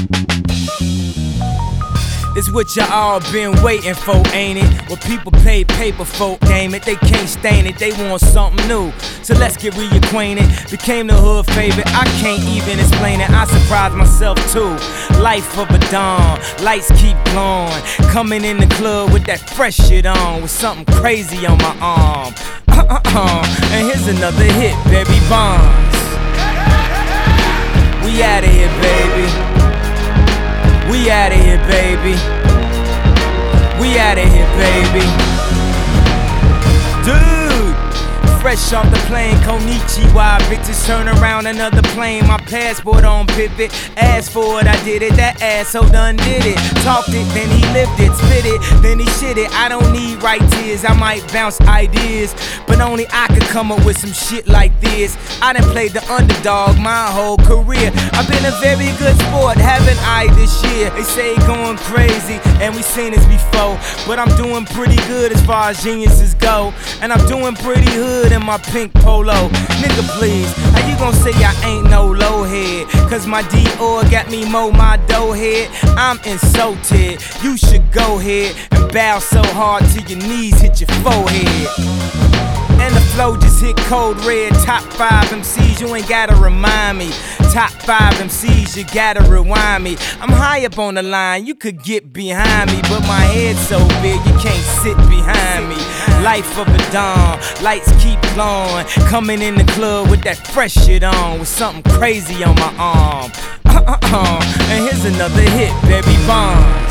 It's what y'all all been waiting for, ain't it? What people pay paper for, damn it. They can't stain it, they want something new. So let's get reacquainted. Became the hood favorite, I can't even explain it. I surprised myself too. Life of a dawn, lights keep glowing. Coming in the club with that fresh shit on, with something crazy on my arm. And here's another hit, Barry Bonds. We outta here, baby. We outta here, baby. We outta here, baby. Dude, fresh off the plane, konnichiwa. Bitches turn around, another plane. My passport on pivot. Asked for it, I did it. That asshole done did it. Talked it, then he lived it. Spit it, then he shit it. I don't need right tears, I might bounce ideas, but only I could come up with some shit like this. I done played the underdog my whole career. I've been a very good sport, haven't I, this year? They say going crazy, and we seen this before, but I'm doing pretty good as far as geniuses go. And I'm doing pretty hood in my pink polo. Nigga, please, how you gon' say I ain't no low head? Cause my Dior got me mow my dough head. I'm insulted, you should go ahead and bow so hard till your knees hit your forehead. And the flow just hit code red. Top 5 MCs, you ain't gotta remind me. Top 5 MCs, you gotta rewind me. I'm high up on the line, you could get behind me, but my head's so big, you can't sit behind me. Life of a dawn, lights keep glowing. Coming in the club with that fresh shit on, with something crazy on my arm. And here's another hit, Barry Bonds.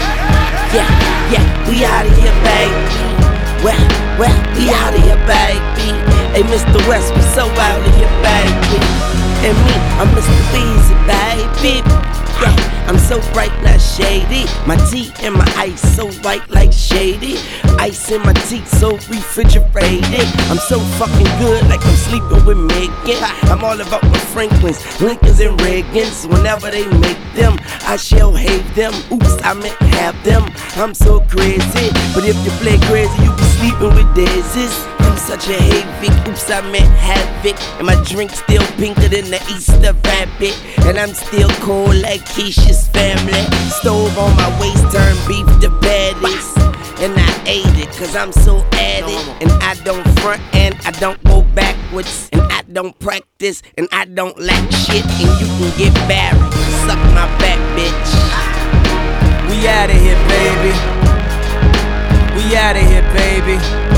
Yeah, we outta here, baby. Well, we outta here, baby. Hey, Mr. West, we so outta here, baby. And me, I'm Mr. Weezy, baby. Yeah, I'm so bright, not shady. My tea and my ice so white like shady. Ice in my teeth so refrigerated. I'm so fucking good like I'm sleeping with Megan. I'm all about my Franklins, Lincolns and Reagans. Whenever they make them, I shall hate them. Oops, I meant have them. I'm so crazy, but if you play crazy, you be sleeping with daisies. I'm such a havoc, oops, I meant havoc. And my drink still pinker than the Easter rabbit. And I'm still cold like Keisha's family. Stove on my waist, turn beef to patties. And I ate it, cause I'm so at it. And I don't front and I don't go backwards. And I don't practice and I don't lack shit. And you can get buried, suck my back, bitch. We outta here, baby. We outta here, baby.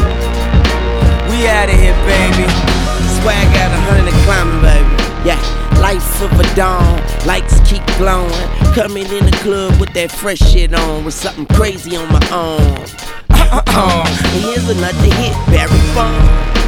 We outta here, baby. Swag out 100 climbing, baby. Yeah, life of a dawn, lights keep glowing. Coming in the club with that fresh shit on, with something crazy on my arm. And here's another hit, Barry Bonds.